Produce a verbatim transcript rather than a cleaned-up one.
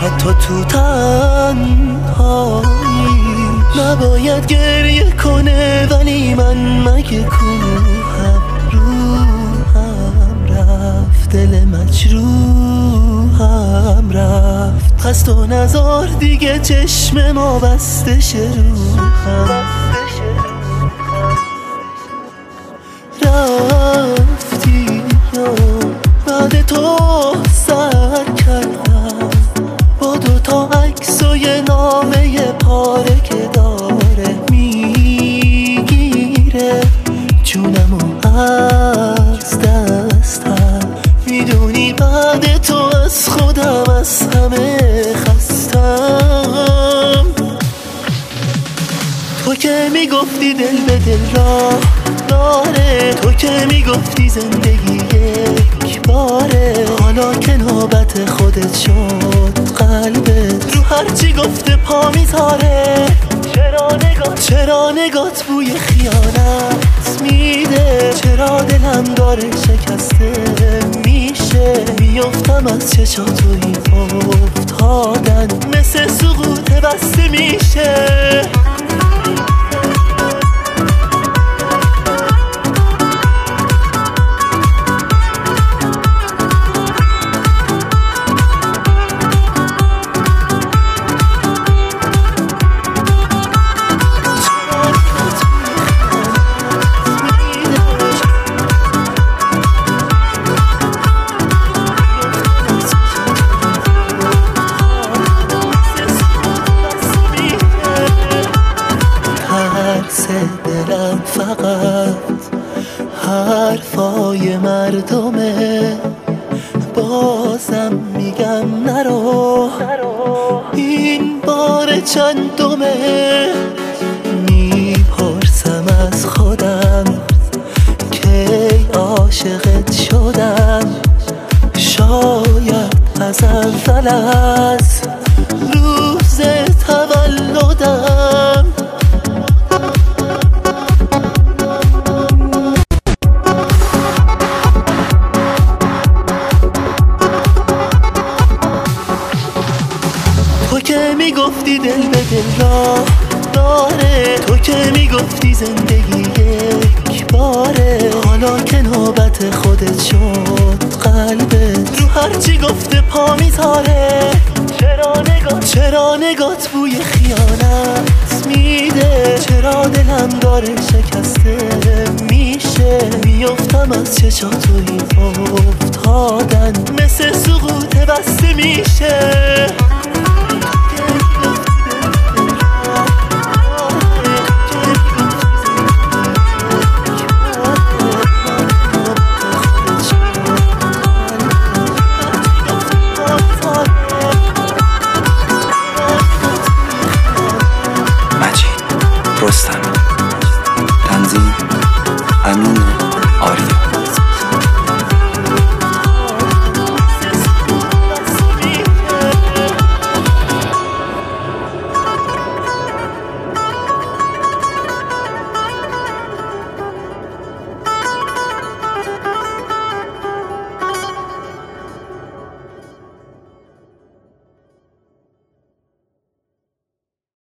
حتی تو تنهایی. نباید گریه کنه ولی من مگه کوهم، روحم رفت، دل مجروحم رفت. پس تو نذار دیگه چشم ما بسته شه روحم. رفتی یا بعد تو سر کردم با دوتا عکس و یه نامه پاره که داره میگیره جونمو از دستم. میدونی بعد تو از خودم از همه خستم. تو که میگفتی دل به دل راه داره، تو که میگفتی زندگی یک باره. حالا که نوبت خودت شد قلبت رو هرچی گفته پا میذاره. چرا نگات چرا نگات بوی خیانت میده؟ چرا دلم داره شکسته میشه؟ میافتم از چشات و این افتادن مثل سقوط بسته میشه. دلم فقط حرفای مردمه، بازم میگم نرو، این بار چندمه. میپرسم از خودم کی عاشقت شدم، شاید از اول از روز تولدم. تو که میگفتی دل به دل راه داره، تو که میگفتی زندگی یک باره. حالا که نوبت خودت شد قلبت رو هرچی گفته پا میذاره. چرا نگات چرا نگات بوی خیانت میده؟ چرا دلم داره شکسته میشه؟ میافتم از چشات و این افتادن مثل سقوط بسته میشه.